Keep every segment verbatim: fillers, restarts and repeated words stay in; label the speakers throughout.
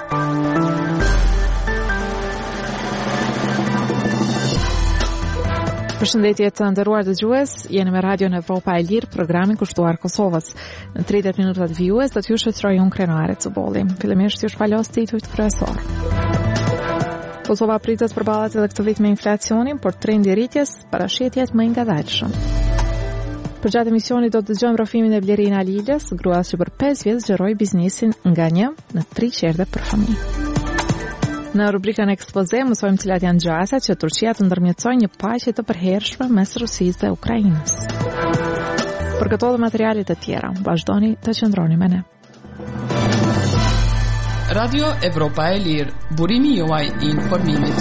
Speaker 1: Përshëndetje të nderuar dëgjues, jeni me Radion Evropa e Lirë, programin kushtuar Kosovës. Në tridhjetë minutat vijues do t'ju shoqëroj unë Krenare Cuboli. Fillimisht ju shpalos titujt kryesor. Kosova pritet përballet edhe këtë vit me inflacionin, por trendi i rritjes parashihet më i ngadalshëm. Përgjatë emisionit do të dëgjojmë rrofimin e Blerina Lilës, gruas që për pesë vjet zgjeroi biznesin nga një në tri qerdhe për fëmijë. Në rubrikën ekspoze mësojmë cilat janë gjasat që Turqia të ndërmjetësojë një paqe të përhershme mes Rusisë dhe Ukrainës. Për këto dhe materialet të tjera, vazhdoni të qëndroni me ne.
Speaker 2: Radio Evropa e Lirë, burimi juaj i informimit.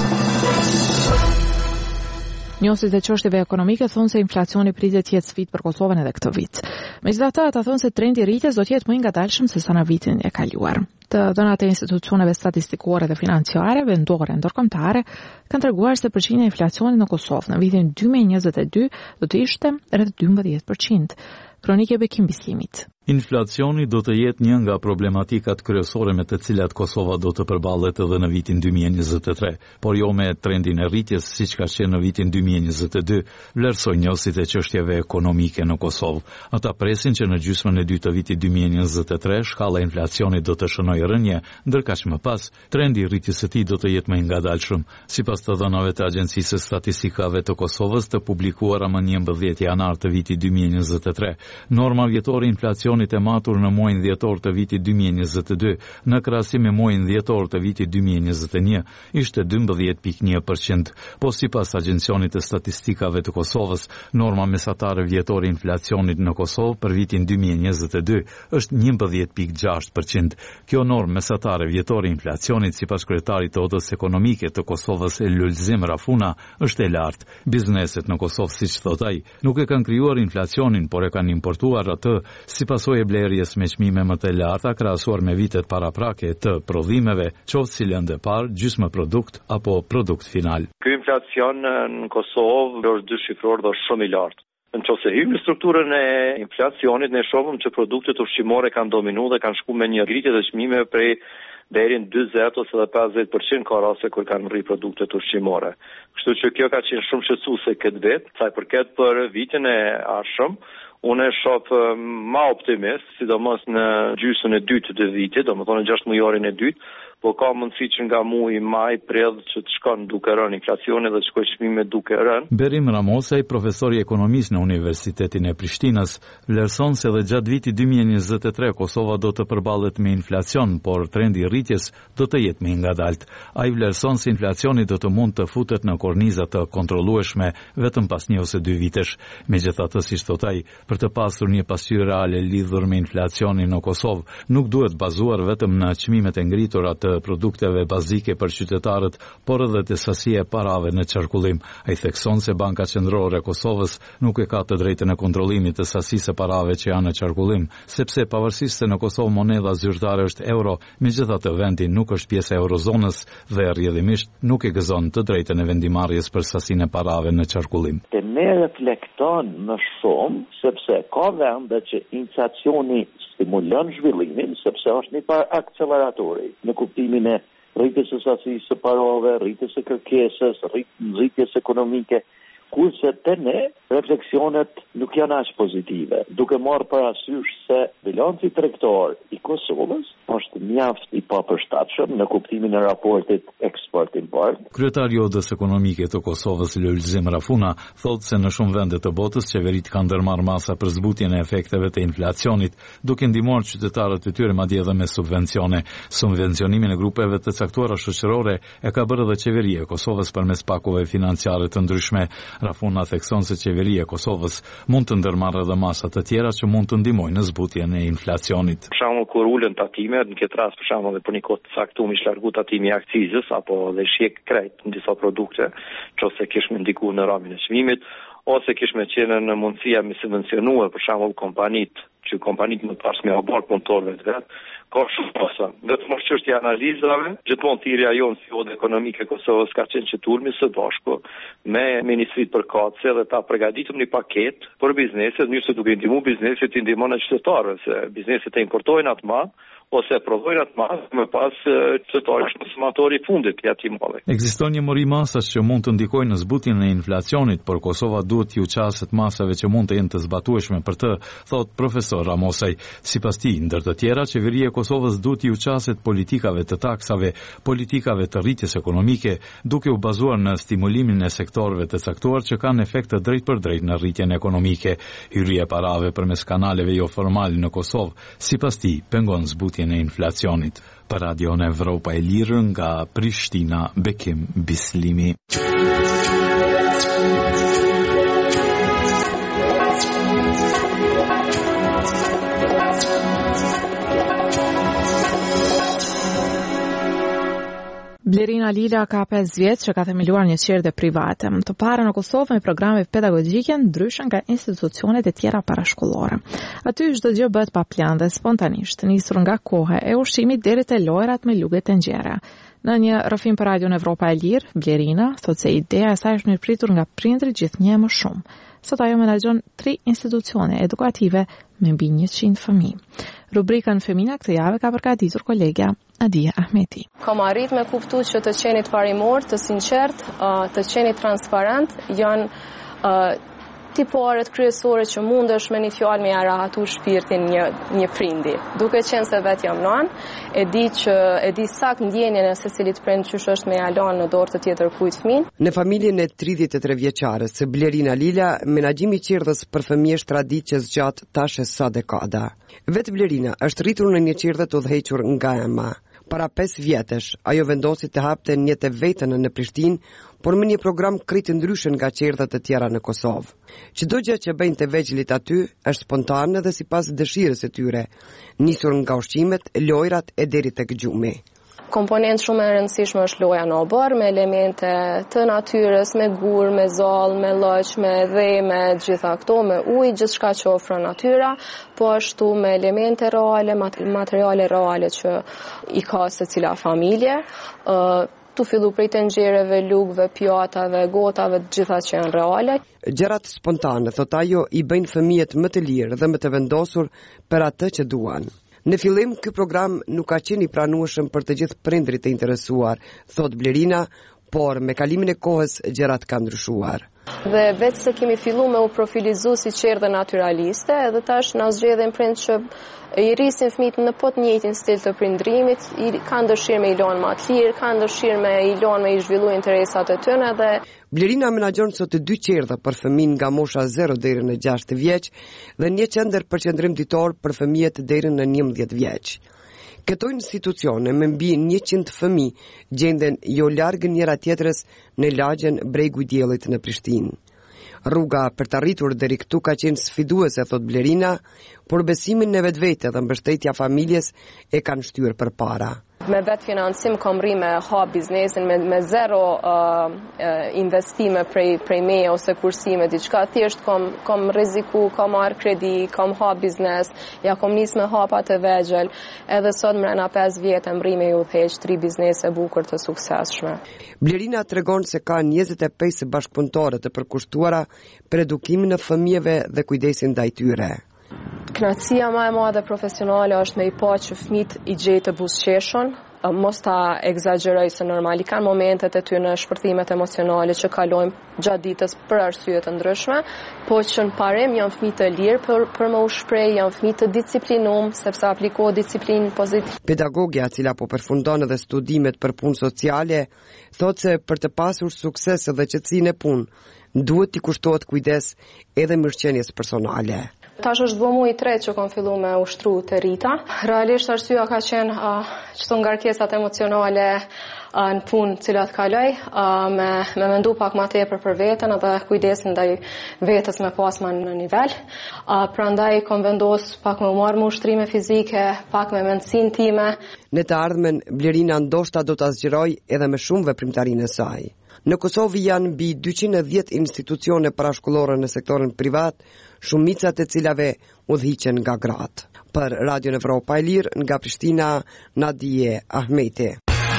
Speaker 1: Njësit e çështjeve ekonomike thonë se inflacioni pritet të jetë sfidë për Kosovën edhe këtë vit. Megjithatë, ata thonë se trendi i rritjes do të jetë më i ngadalshëm se sa në vitin e kaluar. Të dhënat e institucioneve statistikore dhe financiare, vendore, ndërkombëtare, kanë treguar se përqindja e inflacionit në Kosovë në vitin dy mijë e njëzet e dy do të ishte rreth dymbëdhjetë përqind. Kronike Bekim Bislimit.
Speaker 3: Inflacioni do të jetë një nga problematikat kryesore me të cilat Kosova do të përballet edhe në vitin dy mijë e njëzet e tre, por jo me trendin e rritjes siç ka qenë në vitin dy mijë e njëzet e dy, vlerësojnë njësit e çështjeve ekonomike në Kosovë. Ata presin që në gjysmën e dytë të vitit dy mijë e njëzet e tre shkalla e inflacionit do të shënojë rënje, ndërkaq më pas trendi i rritjes së tij do të jetë më i ngadalshëm. Sipas të dhënave të Agjencisë së Statistikave të Kosovës të publikuara më njëmbëdhjetë janar të vitit dy mijë e njëzet e tre, norma vjetore inflacioni e matur në muajin dhjetor të vitit dy mijë e njëzet e dy në krahasim me muajin dhjetor të vitit dy mijë e njëzet e një ishte dymbëdhjetë pikë një përqind. Po sipas Agjencionit të Statistikave të Kosovës, norma mesatare vjetore e inflacionit në Kosovë për vitin dy mijë e njëzet e dy është njëmbëdhjetë pikë gjashtë përqind. Kjo normë mesatare vjetore e inflacionit sipas kryetarit të Odës Ekonomike të Kosovës Lulzim Rafuna është e lartë. Bizneset në Kosovë, siç thot ai, nuk e kanë krijuar inflacionin, por e kanë importuar atë sipas e blerjes me çmime më të larta krahasuar me vitet paraprake të prodhimeve, qoftë si lëndë e parë, gjysmë produkt apo produkt final.
Speaker 4: Ky inflacion në Kosovë është dyshifror dhe shumë i lartë. Nëse hym në strukturën e inflacionit, ne shohim që produktet ushqimore kanë dominuar dhe kanë shkuar me një rritje të çmimeve prej deri në dyzet ose edhe pesëdhjetë përqind ka raste kur kanë rritur produktet ushqimore. Kështu që kjo ka qenë shumë shqetësuese këtë vit, sa i përket për vitin e ardhshëm. Unë e shoh ma optimist, sidomos në gjysmën e dytë të vitit, domethënë në gjashtë mujorin e dytë, po ka mundësi që nga muaji maj prill që të shkon duke rënë inflacioni dhe të shkojë çmimet duke rënë.
Speaker 3: Berim Ramosaj, profesor i ekonomisë në Universitetin e Prishtinës, vlerëson se edhe gjatë vitit dy mijë e njëzet e tre Kosova do të përballet me inflacion, por trendi i rritjes do të jetë më i ngadalt. Ai vlerëson se inflacioni do të mund të futet në korniza të kontrollueshme vetëm pas një ose dy vitesh. Megjithatë, siç thot ai, për të pasur një pasqyrë reale lidhur me inflacionin në Kosovë, nuk duhet bazuar vetëm në çmimet e ngritura të produkteve bazike për qytetarët, por edhe të sasia e parave në qarkullim. Ai thekson se Banka Qendrore e Kosovës nuk e ka të drejtën e kontrollimit të sasisë e parave që janë në qarkullim, sepse pavarësisht se në Kosovë monedha zyrtare është euro, megjithatë vendi nuk është pjesë e eurozonës dhe rrjedhimisht nuk e gëzon të drejtën e vendimarrjes për sasinë e parave në qarkullim.
Speaker 5: Te ne reflekton më shumë sepse ka vende që inflacioni stimulon zhvillimin, sepse është një par akceleratori në kuptimin e rritjes së sasisë së parave, rritjes së kërkesës, rritjes ekonomike, kurse te ne refleksionet nuk janë aq pozitive, duke marrë parasysh se bilanci tregtar i Kosovës është mjaft i papërshtatshëm në kuptimin e raportit eksport-import.
Speaker 3: Kryetari i Odës Ekonomike të Kosovës Lulzim Rafuna thotë se në shumë vende të botës qeveritë kanë ndërmarrë masa për zbutjen e efekteve të inflacionit, duke ndihmuar qytetarët e tyre madje edhe me subvencione. Subvencionimin e grupeve të caktuara shoqërore e ka bërë edhe qeveria e Kosovës përmes pakove financiare të ndryshme. Rafuna thekson se qeveria e Kosovës mund të ndërmarrë edhe masa të tjera që mund të ndihmojnë në zbutjen e inflacionit.
Speaker 4: Për shembull, kur ulën tatimet, në këtë rast për shembull, për një kohë të caktuar ish largu tatimi i akcizës apo dhe shjek krejt në disa produkte, nëse kish më ndikuar në ramin e çmimit, ose kish më qenë në mundësia me subvencionuar për shembull kompanitë, që kompanitë më pas me abort punëtorëve të vet, ka shumë posa. Vetëm është çështja e analizave, gjithmonë thirrja jonë si odë ekonomike e Kosovës ka qenë që tulmi së bashku me Ministritë përkatëse dhe ta përgatitëm një paketë për bizneset, mënyrë se duke ndihmu bizneset të ndihmon qytetarëve, se bizneset e importojnë atë madh ose prodhojnë atë madh, më pas qytetari është konsumatori i fundit i atij malli.
Speaker 3: Ekziston një mori masash që mund të ndikojnë në zbutjen e inflacionit, por Kosova duhet t'ju qaset masave që mund të jenë të zbatueshme për të, thot profesor Ramosaj. Sipas tij, ndër të tjera, qeveria e Kosovës duhet t'ju qaset politikave të taksave, politikave të rritjes ekonomike, duke u bazuar në stimulimin e sektorëve të caktuar që kanë efekte drejt për drejt në rritjen ekonomike. Hyrja e parave përmes kanaleve jo formal në Kosovë, sipas tij, pengon zbutjen e inflacionit. Për Radion Evropa e Lirë nga Prishtina, Bekim Bislimi.
Speaker 1: Blerina Lila ka pesë vjet që ka themeluar një qerdhe private, të parë në Kosovë me programe pedagogjike ndryshe nga institucionet e tjera parashkollore. Aty çdo gjë bëhet pa plan dhe spontanisht, nisur nga koha e ushqimit deri te lojrat me luge të ngjera. Në një rrëfim për Radion Evropa e Lirë, Blerina thotë se ideja e saj është mirëpritur nga prindrit gjithnjë më shumë. Sot ajo menaxhon tri institucione edukative me mbi njëqind fëmijë. Rubrikën Femina këtë javë ka përgatitur kolegja Adia Ahmeti.
Speaker 6: Kam arrit me kuptu që të qenit parimor, të sinqert, të qenit transparent, janë tiparet kryesore që mundesh me një fjalë me rahatur shpirtin një, një prindi. Duke qenë se vetë jam nan, e di që e di sakt ndjenjen e secilit prind qysh është me ja lënë në dorë të tjetër kujt fëmin.
Speaker 7: Në familjen e tridhjetë e tre vjeçares së Blerina Lila, menaxhimi i qerdhës për fëmijë është traditë që zgjat tash sa dekada. Vetë Blerina është rritur në një qerdhë të udhëhequr nga ema. Para pesë vjetësh, ajo vendosi të hapte një të vetën në Prishtinë, por me një program krejt ndryshe nga qerdhat të tjera në Kosovë. Çdo gjë që bëjnë të vegjëlit aty është spontane dhe sipas dëshirës së tyre, nisur nga ushqimet, lojrat e deri tek gjumi.
Speaker 6: Komponent shumë e rëndësishme është loja në obër, me elemente të natyrës, me gur, me zall, me lloç, me dheme, gjitha këto, me ujë, gjithçka që ofron natyra, po ashtu me elemente reale, materiale reale që i ka secila familje. Uh, Tu fillu prej tenxhereve, lugëve, pjatave, gotave, gjitha që janë reale.
Speaker 7: Gjërat spontane, thot ajo, i bëjnë fëmijët më të lirë dhe më të vendosur për atë që duan. Në fillim, ky program nuk ka qenë i pranueshëm për të gjithë prindrit e interesuar, thot Blerina, por me kalimin e kohës gjërat kanë ndryshuar.
Speaker 6: Dhe vetë se kemi fillu me u profilizu si qerdhe naturaliste, edhe tash na zgjedhin prind që i rrisin fëmijët në po të njëjtin stil të prindrimit, i kanë dëshirë me i lënë më të lirë, kanë dëshirë me i lënë me i zhvillu interesat e tyre dhe
Speaker 7: Blerina menaxhon sot dy qerdha për fëmijë nga mosha zero deri në gjashtë vjeç dhe një qendër për qendrim ditor për fëmijët deri në njëmbëdhjetë vjeç. Këto institucione me mbi njëqind fëmijë gjenden jo larg njëra tjetrës në lagjen Bregu i Diellit në Prishtinë. Rruga për të arritur deri këtu ka qenë sfiduese, thot Blerina, por besimin në vetvete dhe mbështetja familjes e kanë shtyrë përpara.
Speaker 6: Me vetë financim kam rri me ha biznesin me, me zero uh, uh, investime prej, prej meje ose kursime, diçka thjesht kam, kam riziku, kam marrë kredi, kam ha biznes, ja kam nis me hapa të vegjël, edhe sot mrena pesë vjetë më rri me ju theq tri biznese bukur të suksesshme.
Speaker 7: Blerina tregon se ka njëzet e pesë bashkëpunëtore të përkushtuara për edukimin e fëmijëve dhe kujdesin ndaj tyre.
Speaker 6: Kënaqësia më e madhe profesionale është me i pa që fëmijët i gjej të buzëqeshun, mos ta egzagjeroj se normali kanë momentet e ty në shpërthimet emocionale që kalojmë gjatë ditës për arsye të ndryshme, po që në parim janë fëmijë të lirë për, për më u shpreh, janë fëmijë të disciplinum sepse aplikohet disiplinë pozitive.
Speaker 7: Pedagogja, cila po përfundon edhe studimet për punë sociale, thotë se për të pasur sukses dhe qetësinë e punë, duhet t'i kushtohet kujdes edhe mirëqenies personale.
Speaker 6: Tash është bë muaj i tretë që kam fillu me ushtru të Rita. Realisht arsyeja ka qenë uh, çto ngarkesat emocionale uh, në punë cilat kaloj, uh, me, me mendu pak ma tepër për veten edhe kujdesin ndaj vetes me pas ma në nivel. Uh, prandaj kam vendos pak me marrë me ushtrime fizike, pak me mendsinë time.
Speaker 7: Në të ardhmen, Blerina ndoshta do ta zgjeroj edhe me shumë veprimtarinë e saj. Në Kosovë janë mbi dyqind e dhjetë institucione parashkollore në sektorin privat, shumicat e cilave udhëhiqen nga gratë. Për Radion Evropa e Lirë nga Prishtina, Nadije Ahmeti.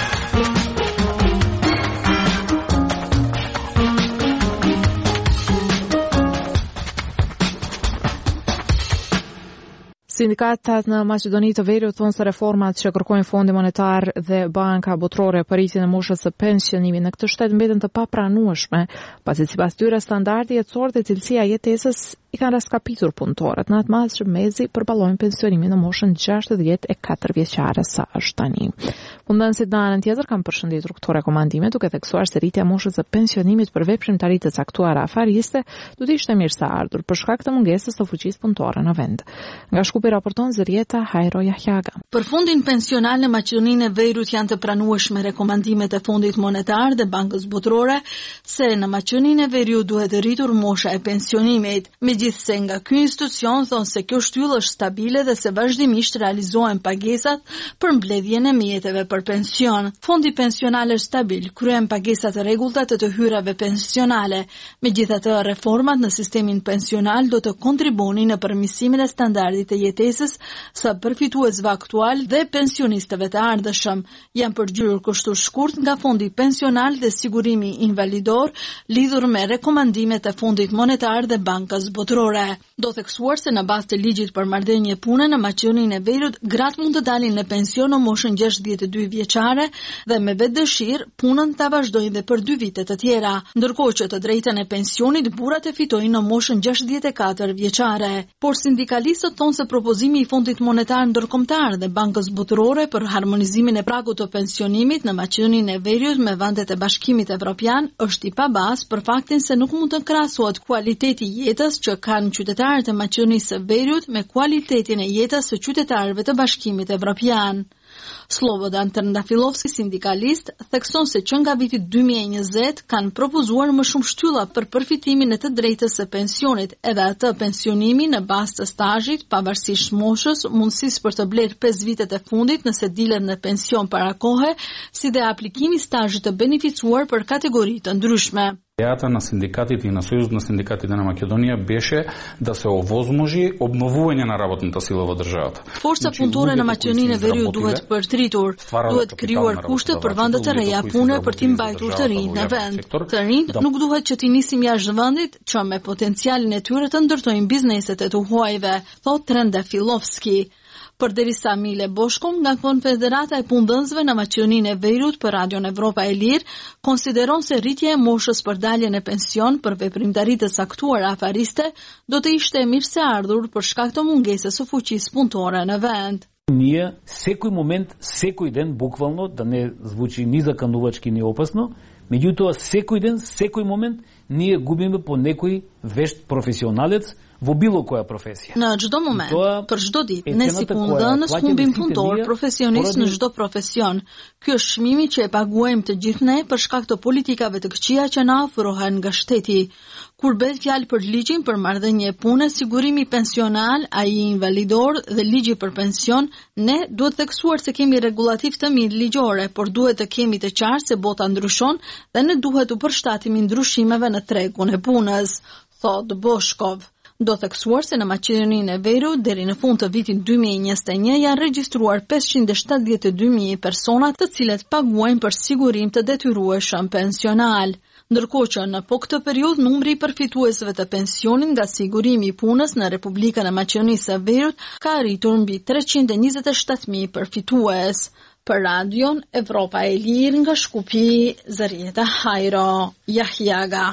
Speaker 1: Sindikatat në Maqedoni të Veriut thonë se reformat që kërkojnë Fondi Monetar dhe Banka Botërore për rritjen e moshës së pensionimit në këtë shtet mbeten të papranueshme, pasi sipas tyre standardi jetësor dhe cilësia e jetesës i kanë raskapitur punëtorët në atë madh që mezi përballojnë pensionimin në moshën gjashtëdhjetë e katër vjeçare sa është tani. Punëdhënësit në anën tjetër kanë përshëndetur këto rekomandime duke theksuar se rritja e moshës së pensionimit për veprimtaritë të caktuara afariste do të ishte mirëseardhur për shkak të mungesës së fuqisë punëtore në vend. Nga Shkupi raporton Zërieta Hajro Jahjaga.
Speaker 8: Për Fondin Pensional në Maqedoninë e Veriut janë të pranueshme rekomandimet e Fondit Monetar dhe Bankës Botërore se në Maqedoninë e Veriut duhet të rritur mosha e pensionimit. Megjithse nga ky institucion thonë se kjo shtyllë është stabile dhe se vazhdimisht realizohen pagesat për mbledhjen e mjeteve për pension. Fondi pensional është stabil, kryen pagesat e rregullta të të hyrave pensionale. Megjithatë, reformat në sistemin pensional do të kontribuonin në përmirësimin e standardit të jetesës së përfituesve aktual dhe pensionistëve të ardhshëm. Janë përgjyrë kështu shkurt nga Fondi Pensional dhe Sigurimi Invalidor lidhur me rekomandimet e Fondit Monetar dhe Bankës Botërore. Do theksuar se në bazë të ligjit për marrëdhënie pune në Maqedoninë e Veriut, gratë mund të dalin në pension në moshën gjashtëdhjetë e dy vjeçare dhe me vetë dëshirë punën ta vazhdojnë dhe për dy vite të tjera, ndërkohë që të drejtën e pensionit burrat e fitojnë në moshën gjashtëdhjetë e katër vjeçare. Por sindikalistët thonë se propozimi i Fondit Monetar Ndërkombëtar dhe Bankës Botërore për harmonizimin e pragut të pensionimit në Maqedoninë e Veriut me vendet e Bashkimit Evropian është i pabazë për faktin se nuk mund të krahasohet kualiteti i jetës që kanë qytetarët e Maqedonisë së Veriut me kualitetin e jetës së qytetarëve të Bashkimit Evropian. Slobodan Trndafilovski, sindikalist, thekson se që nga viti dy mijë e njëzet kanë propozuar më shumë shtylla për përfitimin e të drejtës së pensionit, edhe atë pensionimi në bazë të stazhit, pavarësisht moshës, mundësisë për të blerë pesë vitet e fundit nëse dilet në pension para kohe, si dhe aplikimi stazhit të beneficuar për kategori të ndryshme.
Speaker 9: Идеята на синдикатите и на Сојузот на синдикатите на Македонија беше да се овозможи обновување на работната сила во државата.
Speaker 8: Forca punëtore në Maqedoninë e Veriut duhet përtritur, duhet krijuar kushte për vende të reja pune për t'i mbajtur të rinj në vend. Të rinj nuk duhet që t'i nisim jashtë vendit, që me potencialin e tyre të ndërtojnë bizneset e të huajve, thot Trndafilovski. Përderisa Mile Boshko nga Konfederata e Punëdhënësve në Maqedoninë e Veriut për Radion Evropa e Lirë konsideron se rritja e moshës për daljen e pension për veprimtaritë të caktuara afariste do të ishte mirëseardhur për shkak të mungesës së fuqisë punëtore në vend.
Speaker 10: Ние секој момент, секој ден буквално, да не звучи ни заканувачки ни опасно, меѓутоа секој ден, секој момент ние губиме по некој вешт професионалец во било која професија.
Speaker 8: Në çdo moment, për çdo ditë, ne si punëdhënës humbim punëtor, profesionist në çdo profesion. Ky është çmimi që e paguajmë të gjithë ne për shkak të politikave të këqija që na ofrohen nga shteti. Kur bëhet fjalë për ligjin për marrëdhënie pune, sigurimi pensional, ai invalidor dhe ligji për pension, ne duhet theksuar se kemi rregullativ të mirë ligjore, por duhet të kemi të qartë se bota ndryshon dhe ne duhet të përshtatemi ndryshimeve në tregun e punës, thot Boshkov. Do theksuar se në Maqedoninë e Veriut deri në fund të vitit dy mijë e njëzet e një janë regjistruar pesëqind e shtatëdhjetë e dy mijë persona të cilët paguajnë për sigurim të detyrueshëm pensional. Ndërkohë që në po këtë periudhë numri i përfituesve të pensionit nga sigurimi i punës në Republikën e Maqedonisë së Veriut ka arritur mbi treqind e njëzet e shtatë mijë përfitues. Për Radion Evropa e Lirë nga Shkupi, Zërieta Hajro Jahjaga.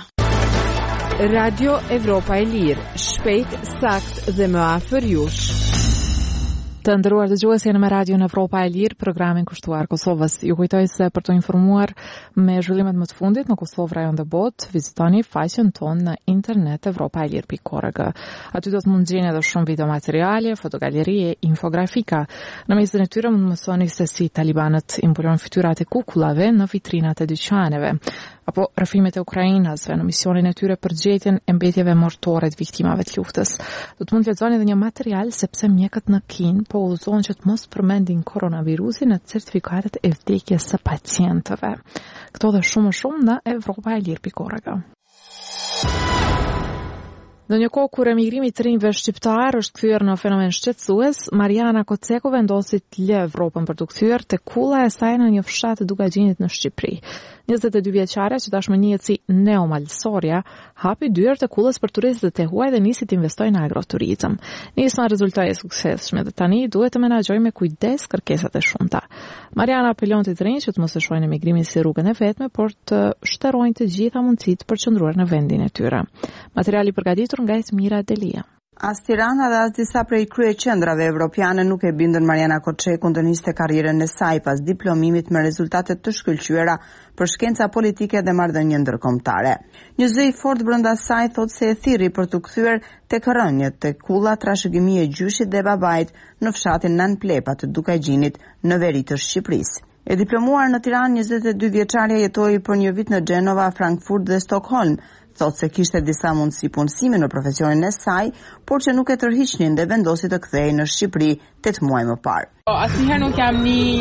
Speaker 11: Radio Evropa e Lirë, shpejt, sakt dhe më afër jush.
Speaker 1: Të nderuar dëgjues, jeni me Radion Evropa e Lirë, programin kushtuar Kosovës. Ju kujtoj se për të informuar me zhvillimet më të fundit në Kosovë, rajon dhe botë, vizitoni faqen tonë në internet evropa e lirë pikë org. Aty do të mund gjeni edhe shumë videomateriale, fotogalerie, infografika. Në mesin e tyre mund mësoni se si talibanët imbulojnë fytyrat e kukullave në vitrinat e dyqaneve, apo rrëfimet e Ukrainasve në misionin e tyre për gjetjen e mbetjeve mortore të viktimave të luftës. Do të mund të lexoni edhe një material sepse mjekët në Kinë po udhëzohen që të mos përmendin koronavirusin në certifikatet e vdekjes së pacientëve. Këto dhe shumë më shumë në evropa e lirë pikë org. Në një kohë kur emigrimi i rinjve shqiptar është kthyer në fenomen shqetësues, Mariana Koceku vendosi të lë Evropën për të kthyer tek kulla e saj në një fshat të Dugagjinit në Shqipëri. njëzet e dy vjeçare që tashmë njihet si Neo Malsoria, hapi dyert e kullës për turistët e huaj dhe nisi të investojë në agroturizëm. Nisma rezultoi suksesshme dhe tani duhet të menaxhojë me kujdes kërkesat e shumta. Mariana apelon të të rinj që të mos e shohin emigrimin si rrugën e vetme, por të shterojnë të gjitha mundësitë për të qëndruar në vendin e tyre. Materiali i përgatitur nga Esmira Delia.
Speaker 12: As Tirana dhe as disa prej krye qendrave evropiane nuk e bindën Mariana Koçekun të niste karrierën e saj pas diplomimit me rezultate të shkëlqyera për shkenca politike dhe marrëdhënie ndërkombëtare. Një zë i fortë brenda saj thotë se e thirri për të kthyer tek rënjet tek kulla trashëgimi e gjyshit dhe babait në fshatin Nan Plepa të Dukagjinit në veri të Shqipërisë. E diplomuar në Tiranë, njëzet e dy vjeçaria jetoi për një vit në Gjenova, Frankfurt dhe Stockholm. Thotë se kishte disa mundësi punësimi në profesionin e saj, por që nuk e tërhiqnin dhe vendosi të kthehej në Shqipëri tetë muaj më parë.
Speaker 13: Asnjëherë nuk jam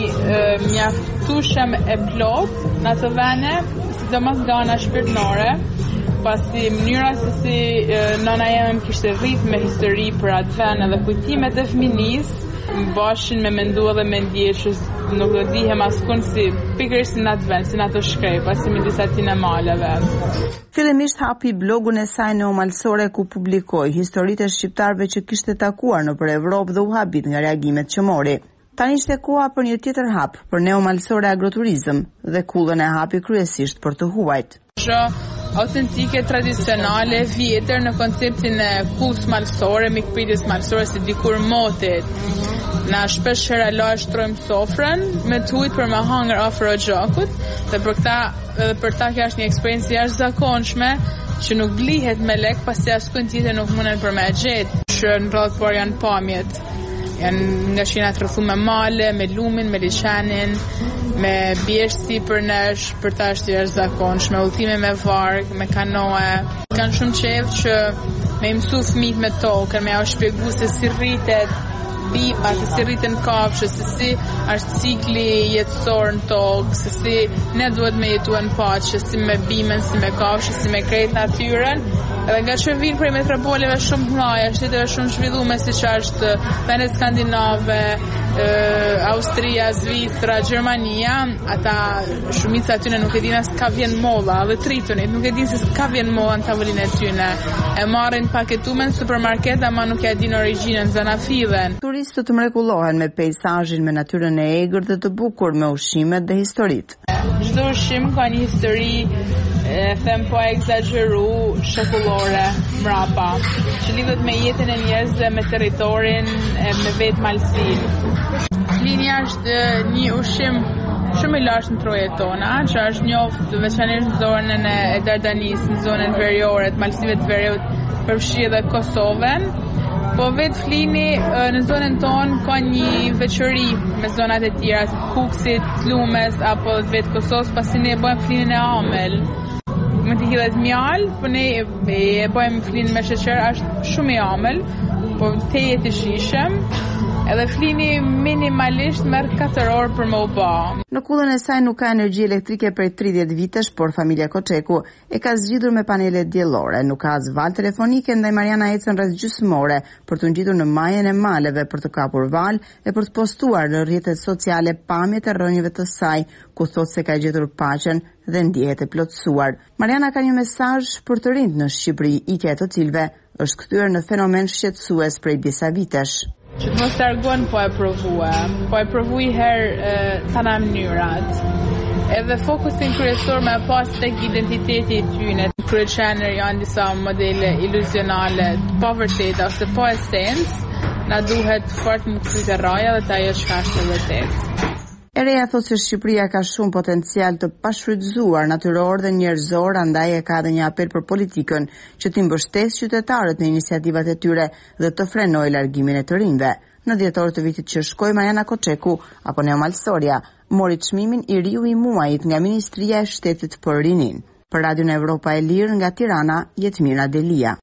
Speaker 13: një mjaftueshëm e plotë në atë vende, sidomos nga ana shpirtërore, pasi mënyra se si nëna jeme më kishte rrit me histori për atë vend dhe kujtimet e fëminisë, më bashin me mendu dhe me ndje që nuk do dihem askund si pikërisht në atë vend, si në ato shkrej, pasi me disa tinë maleve.
Speaker 12: Fillimisht hapi blogun e saj Neo Malsore ku publikoi historitë e shqiptarëve që kishte takuar nëpër Evropë dhe u habit nga reagimet që mori. Tani ishte koha për një tjetër hap për Neo Malsore agroturizëm dhe kullën e hapi kryesisht për të huajt.
Speaker 13: Është autentike, tradicionale, vjetër në konceptin e kullës malsore, mikpritjes malsore si dikur motit. Na shpesh herë la shtrojmë sofrën me të ujtë për me hangër afër o gjakut dhe për këta edhe për ta kjo është një eksperiencë jashtëzakonshme që nuk blihet me lek pasi askund tjetër nuk munden për me gjetë. Që në radhë por janë pamjet. Janë nga që janë të rrethuar me male, me lumin, me liçanin, me bjeshti për nesh, për ta është jashtëzakonshme, udhime me varg, me kanoe. Kanë shumë qejf që me mësu fëmijët me tokën, me au shpjegu se si rritet bipa, se si rriten kafshë, se si është cikli jetësor në tokë, se si ne duhet me jetu në paqe, si me bimen, si me kafshë, si me krejt natyren. Edhe nga që vinë prej metropolive shumë të mëdha, shteteve shumë zhvillume siç është vendet skandinave, e, Austria, Zvicra, Gjermania, ata shumica aty nuk e dinë as ka vjen molla, dhe tritonit nuk e dinë se ka vjen molla në tavolinë e tyre. E marrin paketuar në supermarket, ama nuk e dinë origjinën, zanafillen.
Speaker 12: Turistët mrekullohen me peizazhin, me natyrën e egër dhe të bukur, me ushqimet dhe historitë.
Speaker 13: Çdo ushqim ka një histori, e them po egzageru, shokullore mrapa, që lidhet me jetën e njerëzve, me territorin, e me vetë malsinë. Linja është një ushqim shumë i lashtë në trojet tona, që është njoftë veçanërisht në zonën e Dardanisë, në zonën veriore, të malsive të veriut, përfshi edhe Kosovën. Po vetë Flini në zonën tonë ka një veçori me zonat e tjera, si Kukësit, Lumes, apo vetë Kosovës, pasi ne e bëjmë Flinin e amel. Më të hidhet mjallë, po ne e bëjmë Flinin me sheqer, është shumë i amel, po tejet i shishëm, edhe Flini minimalisht merr katër orë për më u bë.
Speaker 12: Në kullën e saj nuk ka energji elektrike prej tridhjetë vitesh, por familja Koçeku e ka zgjidhur me panele diellore. Nuk ka as valë telefonike, ndaj Mariana ecën rreth gjysmore për të ngjitur në majën e maleve për të kapur valë e për të postuar në rrjetet sociale pamjet e rrënjëve të saj, ku thotë se ka gjetur paqen dhe ndjehet e plotësuar. Mariana ka një mesazh për të rinjt në Shqipëri, ikja e të cilëve është kthyer në fenomen shqetësues prej disa vitesh.
Speaker 13: Që të mos largon po e provua, po e provuj herë tana mënyrat. Edhe fokusin kryesor me pas tek identiteti i tyne. Kryeqenër janë disa modele iluzionale të pavërteta ose pa esencë, na duhet fort më kthyer raja dhe të ajo çka është e vërtetë.
Speaker 12: E reja thotë se Shqipëria ka shumë potencial të pashfrytëzuar natyror dhe njerëzor, andaj e ka edhe një apel për politikën që t'i mbështesë qytetarët në iniciativat e tyre dhe të frenojë largimin e të rinjve. Në dhjetor të vitit që shkoi, Mariana Koçeku apo Neo Malsoria mori çmimin i riu i muajit nga Ministria e Shtetit për Rinin. Për Radion Evropa e Lirë nga Tirana, Jetmira Delia.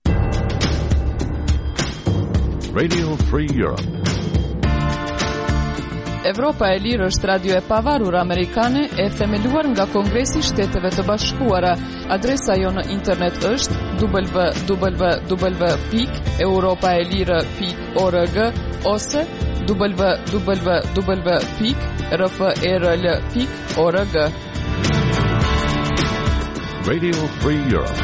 Speaker 14: Radio Free Europe.
Speaker 2: Evropa e Lirë është radio e pavarur amerikane e themeluar nga Kongresi i Shteteve të Bashkuara. Adresa jo në internet është w w w pikë europaelire pikë org ose w w w pikë r f e r l pikë org.
Speaker 14: Radio Free Europe.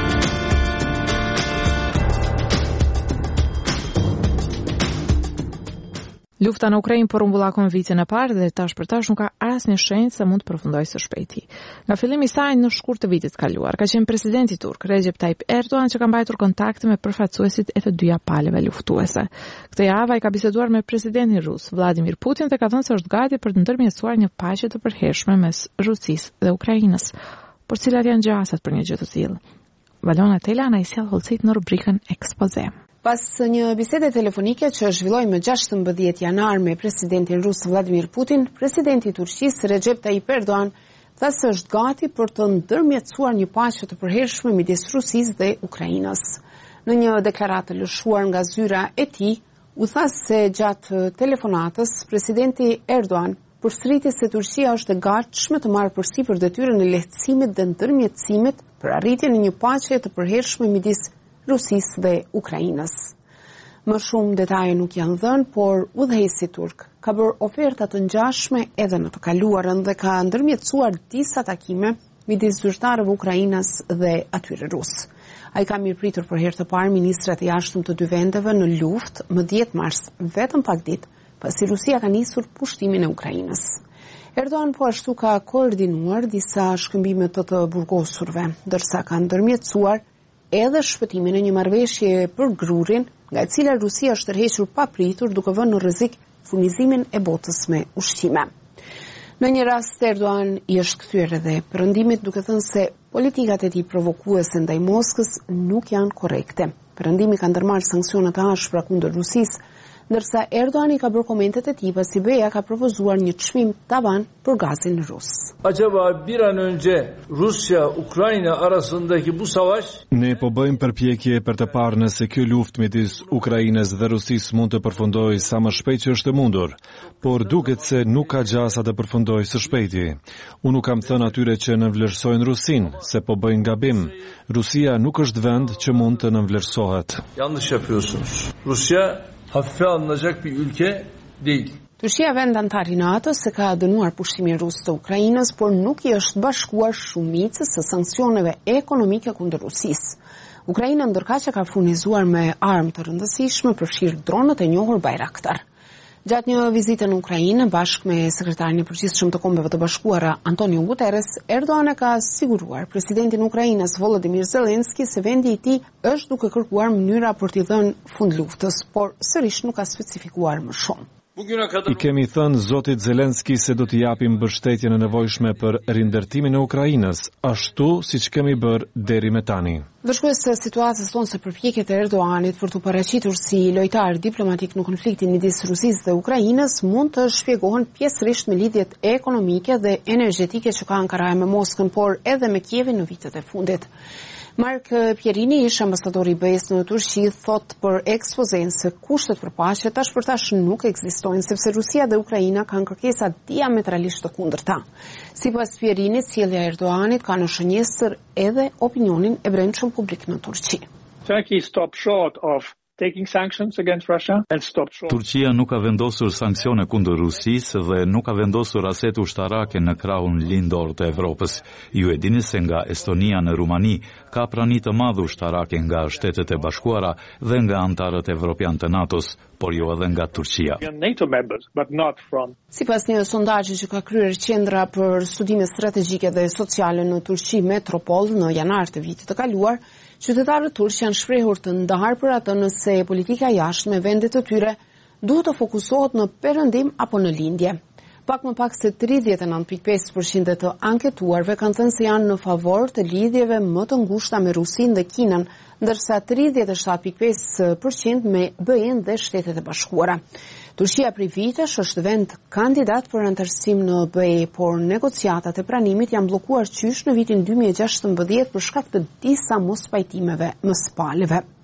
Speaker 1: Lufta në Ukrainë përumbullakon vitin e parë dhe tash për tash nuk ka asnjë shenjë se mund të përfundojë së shpejti. Nga fillimi i saj në shkurt të vitit kaluar, ka qenë presidenti turk Recep Tayyip Erdogan që ka mbajtur kontakte me përfaqësuesit e të dyja palëve luftuese. Këtë javë ai ka biseduar me presidentin rus Vladimir Putin dhe ka thënë se është gati për të ndërmjetësuar një paqe të përhershme mes Rusisë dhe Ukrainës. Por cilat janë gjasat për një gjë të tillë? Valona Tela na i sjell hollësit në rubrikën Ekspoze.
Speaker 15: Pas një bisede telefonike që zhvilloi më gjashtëmbëdhjetë janar me presidentin rus Vladimir Putin, presidenti i Turqisë Recep Tayyip Erdogan tha se është gati për të ndërmjetësuar një paqe të përhershme midis Rusisë dhe Ukrainës. Në një deklaratë lëshuar nga zyra e tij, u tha se gjatë telefonatës presidenti Erdogan përsëriti se Turqia është e gatshme të marrë përsipër detyrën e lehtësimit dhe ndërmjetësimit për arritjen e një paqe të përhershme midis Rusisë dhe Ukrainës. Më shumë detaje nuk janë dhënë, por udhëheqësi turk ka bërë oferta të ngjashme edhe në të kaluarën dhe ka ndërmjetësuar disa takime midis zyrtarëve ukrainas dhe atyre rus. Ai ka mirëpritur për herë të parë ministrat e jashtëm të dy vendeve në luftë më dhjetë mars, vetëm pak ditë pasi Rusia ka nisur pushtimin e Ukrainës. Erdogan po ashtu ka koordinuar disa shkëmbime të të burgosurve, ndërsa ka ndërmjetësuar edhe shpëtimin e një marrëveshje për grurin, nga e cila Rusia është tërhequr papritur duke vënë në rrezik furnizimin e botës me ushqime. Në një rast Erdogan i është kthyer edhe perëndimit duke thënë se politikat e tij provokuese ndaj Moskës nuk janë korrekte. Perëndimi ka ndërmarrë sanksione të ashpra kundër Rusisë, ndërsa Erdogan i ka bërë komentet e tij pasi B E A ka propozuar një çmim tavan për gazin rus.
Speaker 16: Acaba bir an önce Rusya-Ukrayna arasındaki bu savaş
Speaker 17: Ne po bëjmë përpjekje për të parë nëse kjo luftë midis Ukrainës dhe Rusisë mund të përfundojë sa më shpejt që është e mundur, por duket se nuk ka gjasa të përfundojë së shpejti. Unë nuk kam thënë atyre që nënvlerësojnë Rusinë, se po bëjnë gabim. Rusia nuk është vend që mund të nënvlerësohet.
Speaker 16: Yanlış yapıyorsunuz. Rusya hafife alınacak bir ülke değil.
Speaker 15: Turqia vend antar i NATO se ka dënuar pushtimin rus të Ukrainës, por nuk i është bashkuar shumicës së sanksioneve ekonomike kundër Rusisë. Ukraina ndërkaq që ka furnizuar me armë të rëndësishme, përfshirë dronët e njohur Bayraktar. Gjatë një vizite në Ukrainë bashkë me sekretarin e përgjithshëm të Kombeve të Bashkuara Antonio Guterres, Erdogan e ka siguruar presidentin e Ukrainës Volodymyr Zelensky se vendi i tij është duke kërkuar mënyra për t'i dhënë fund luftës, por sërish nuk ka specifikuar më shumë.
Speaker 17: I kemi thënë zotit Zelensky se do t'i japim mbështetjen e nevojshme për rindërtimin e Ukrainës, ashtu siç kemi bërë deri me tani.
Speaker 15: Vëshkues të situatës thonë se përpjekjet e Erdoganit për të paraqitur si lojtar diplomatik në konfliktin midis Rusisë dhe Ukrainës mund të shpjegohen pjesërisht me lidhjet ekonomike dhe energjetike që ka Ankara me Moskën, por edhe me Kievin në vitet e fundit. Mark Pierini, ish ambasadori i B E S në Turqi, thot për ekspozen se kushtet për paqe tash për tash nuk ekzistojnë, sepse Rusia dhe Ukraina kanë kërkesa diametralisht të kundërta. Sipas Pierinit, sjellja e Erdoganit ka në shënjesër edhe opinionin e brendshëm publik në Turqi.
Speaker 18: Turkey stopped short of taking sanctions against Russia and stopped short.
Speaker 3: Turqia nuk ka vendosur sanksione kundër Rusisë dhe nuk ka vendosur aset ushtarake në krahun lindor të Evropës. Ju e dini se nga Estonia në Rumani ka prani të madhe ushtarake nga Shtetet e Bashkuara dhe nga antarët evropian të NATO-s, por jo edhe nga Turqia.
Speaker 18: NATO members, but not from.
Speaker 15: Sipas një sondazhi që ka kryer Qendra për Studime Strategjike dhe Sociale në Turqi Metropol në janar të vitit të kaluar, qytetarët turq janë shprehur të ndarë për atë nëse politika jashtme me vendet të tyre duhet të fokusohet në perëndim apo në lindje. Pak më pak se tridhjetë e nëntë pikë pesë përqind të anketuarve kanë thënë se janë në favor të lidhjeve më të ngushta me Rusinë dhe Kinën, ndërsa tridhjetë e shtatë pikë pesë përqind me B E-n dhe Shtetet e Bashkuara. Turqia prej vitesh është vend kandidat për antarësim në B E, por negociatat e pranimit janë bllokuar qysh në vitin dy mijë e gjashtëmbëdhjetë për shkak të disa mospajtimeve më së paleve.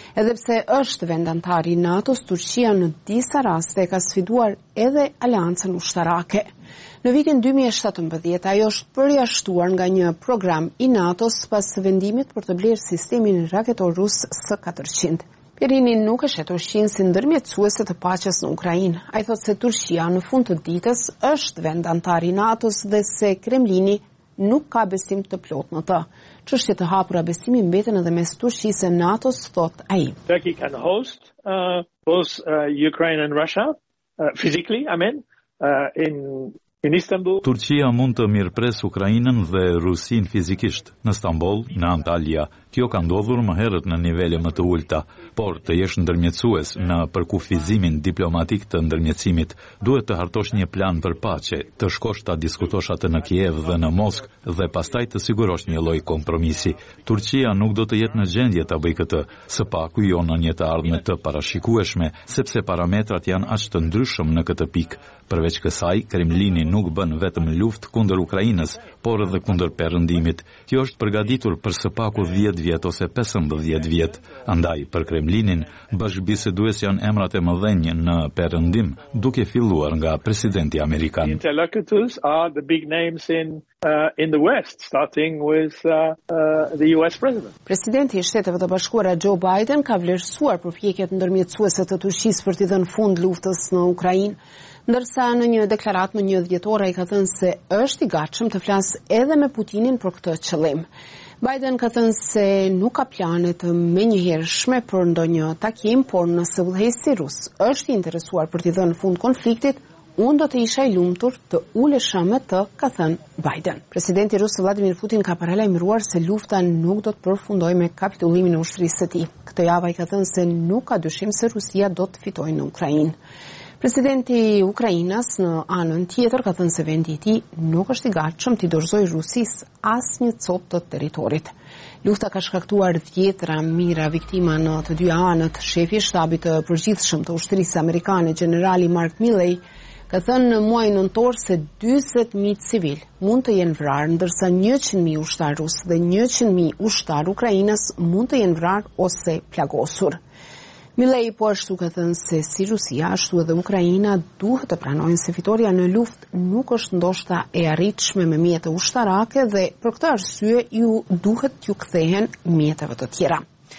Speaker 15: Edhe pse është vend antar i NATO-s, Turqia në disa raste ka sfiduar edhe aleancën ushtarake. Në vitin dy mijë e shtatëmbëdhjetë, ajo është përjashtuar nga një program i NATO-s pas vendimit për të blerë sistemin raketor rus S katërqind. Pierini nuk e shet Turqinë si ndërmjetësuese të paqes në Ukrainë. Ai thotë se Turqia në fund të ditës është vend antar i NATO-s dhe se Kremlini nuk ka besim të plot në të. Çështje të hapura besimi mbeten edhe mes Turqisë e NATO-s, thot ai.
Speaker 18: Turkey can host uh, both uh, Ukraine and Russia uh, physically, I mean, uh, in in Istanbul.
Speaker 3: Turqia mund të mirëpres Ukrainën dhe Rusin fizikisht në Stamboll, në Antalya. Kjo ka ndodhur më herët në nivele më të ulta, por të jesh ndërmjetësues në përkufizimin diplomatik të ndërmjetësimit, duhet të hartosh një plan për paqe, të shkosh ta diskutosh atë në Kiev dhe në Moskë dhe pastaj të sigurosh një lloj kompromisi. Turqia nuk do të jetë në gjendje ta bëjë këtë, së paku jo në një të ardhme të parashikueshme, sepse parametrat janë aq të ndryshëm në këtë pikë. Përveç kësaj, Kremlini nuk bën vetëm luftë kundër Ukrainës, por edhe kundër perëndimit. Kjo është përgatitur për së paku dhjetë vjet ose pesëmbëdhjetë vjet. Andaj, për Kremlinin, bashkëbisedues janë emrat e mëdhenj në perëndim, duke filluar nga presidenti amerikan.
Speaker 18: Interlocutors are the big names in uh, in the West, starting with uh, uh, the U S president.
Speaker 15: Presidenti i Shteteve të Bashkuara Joe Biden ka vlerësuar përpjekjet ndërmjetësuese të Turqisë për t'i dhënë fund luftës në Ukrainë, ndërsa në një deklaratë më një dhjetor ai ka thënë se është i gatshëm të flasë edhe me Putinin për këtë qëllim. Biden ka thënë se nuk ka plane të menjëhershme për ndonjë takim, por nëse udhëheqësi rus është i interesuar për t'i dhënë fund konfliktit, unë do të isha i lumtur të ulesha me të, ka thënë Biden. Presidenti rus Vladimir Putin ka paralajmëruar se lufta nuk do të përfundojë me kapitullimin e ushtrisë së tij. Këtë javë ai ka thënë se nuk ka dyshim se Rusia do të fitojë në Ukrainë. Presidenti Ukrainas në anën tjetër ka thënë se vendi i tij nuk është i gatshëm t'i dorëzojë Rusisë asnjë copë të territorit. Lufta ka shkaktuar dhjetra mijëra viktima në të dy anët. Shefi i shtabit të përgjithshëm të ushtrisë amerikane, generali Mark Milley, ka thënë në muajin nëntor se dyzet mijë civil mund të jenë vrarë, ndërsa njëqind mijë ushtar rus dhe njëqind mijë ushtar ukrainas mund të jenë vrarë ose plagosur. Milley po ashtu ka thënë se si Rusia, ashtu edhe Ukraina duhet të pranojnë se fitoria në luftë nuk është ndoshta e arritshme me mjete ushtarake dhe për këtë arsye ju duhet t'ju kthehen mjeteve të tjera.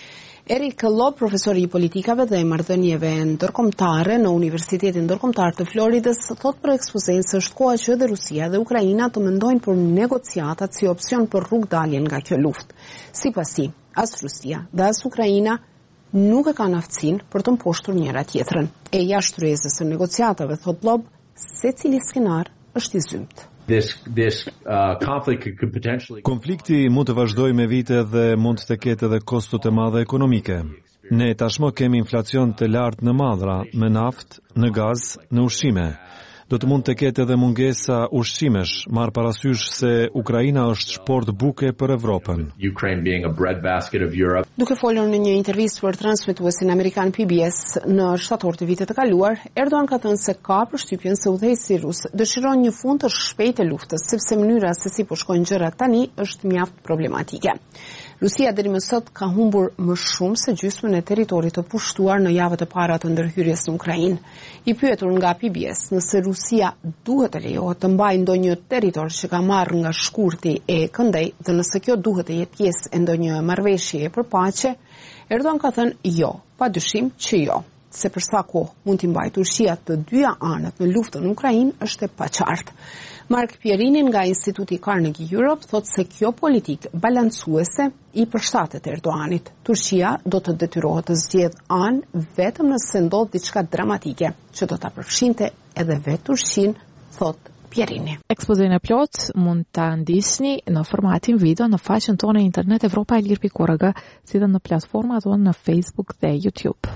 Speaker 15: Eric Loeb, profesor i politikave dhe marrëdhënieve ndërkombëtare në Universitetin Ndërkombëtar të Floridës, thot për ekspozencë se është koha që edhe Rusia dhe Ukraina të mendojnë për negociatat si opsion për rrugdaljen nga kjo luftë. Sipas tij, as Rusia dhe as Ukraina nuk e kanë aftësinë për të mposhtur njëra tjetrën. E jashtëryezës së negociatave, thot Loeb, secili skenar është i zymt.
Speaker 19: This, this, uh, conflict could potentially...
Speaker 17: Konflikti mund të vazhdojë me vite dhe mund të ketë edhe kosto të mëdha ekonomike. Ne tashmë kemi inflacion të lartë në madhra, me naftë, në gaz, në ushqime. Do të mund të ketë edhe mungesa ushqimesh, marr parasysh se Ukraina është shport buke për Evropën.
Speaker 19: Ukraine being a breadbasket of Europe.
Speaker 15: Duke folur në një intervistë për transmetuesin amerikan P B S në shtator të vitit të kaluar, Erdogan ka thënë se ka përshtypjen se udhëheqësi rus dëshiron një fund të shpejtë të luftës, sepse mënyra se si po shkojnë gjërat tani është mjaft problematike. Rusia deri më sot ka humbur më shumë se gjysmën e territorit të pushtuar në javët e para të ndërhyrjes në Ukrainë. I pyetur nga P B S nëse Rusia duhet të lejohet të mbajë ndonjë territor që ka marrë nga shkurti e këndej dhe nëse kjo duhet të jetë pjesë e ndonjë marrëveshjeje për paqe, Erdogan ka thënë jo, padyshim që jo. Se për sa kohë mund t'i mbajë Turqia të dyja anët në luftën në Ukrainë është e paqartë. Mark Pierini nga Instituti Carnegie Europe thot se kjo politik balancuese i përshtatet Erdoganit. Turqia do të detyrohet të zgjedhë anë vetëm nëse ndodh diçka dramatike që do ta përfshinte edhe vetë Turqinë, thot Pierini.
Speaker 1: Ekspozën e plot mund ta ndisni në formatin video në faqen tonë internet evropa e lir pikë org, si dhe në platformat tonë në Facebook dhe YouTube.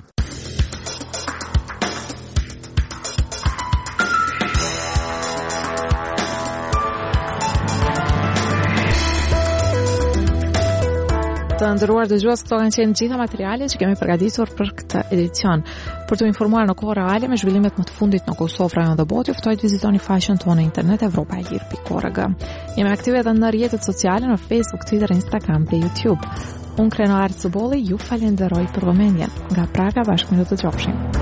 Speaker 1: Të ndëruar dëgjues, këto kanë qenë gjitha materialet që kemi përgatitur për këtë edicion. Për të informuar në kohë reale me zhvillimet më të fundit në Kosovë, rajon dhe botë, ju ftoj të vizitoni faqen tonë në internet evropa e lir punkt org. Jemi aktive edhe në rrjetet sociale në Facebook, Twitter, Instagram dhe YouTube. Unë Kreno Arcëbolli ju falenderoj për vëmendjen. Nga Praga bashkë me të dëgjofshim.